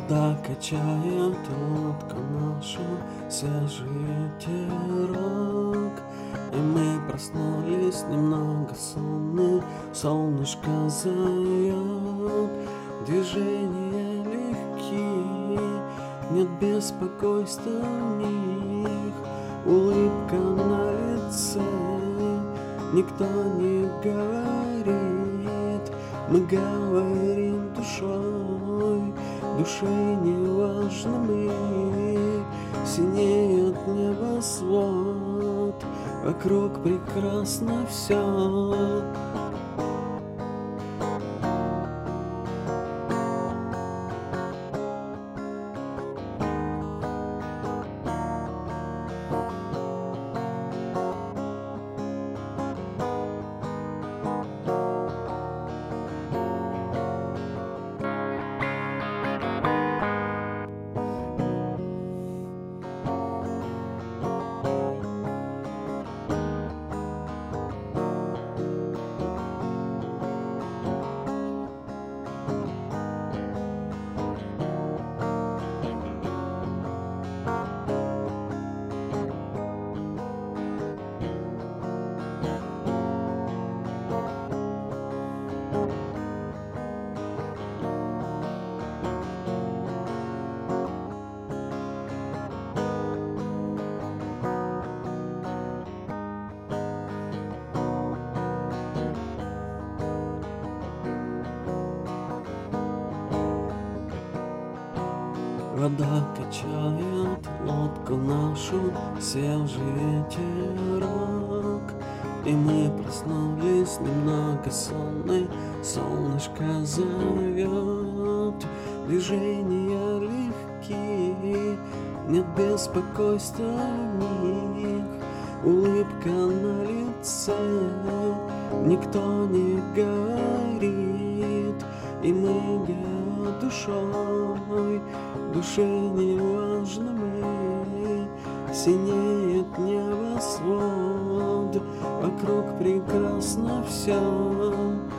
Вода качает лодку нашу, свежий ветерок. И мы проснулись немного сонны, солнышко зовет. Движения легкие, нет беспокойства в них. Улыбка на лице, никто не говорит. Мы говорим душой, душей не важно мы. Синеет небосвод, вокруг прекрасно все. Вода качает лодку нашу, свежий ветерок. И мы проснулись немного сонны, солнышко зовет. Движения легкие, нет беспокойства в них. Улыбка на лице, никто не говорит. И мы говорим душой, душе не важно мы. Синеет небосвод, вокруг прекрасно все.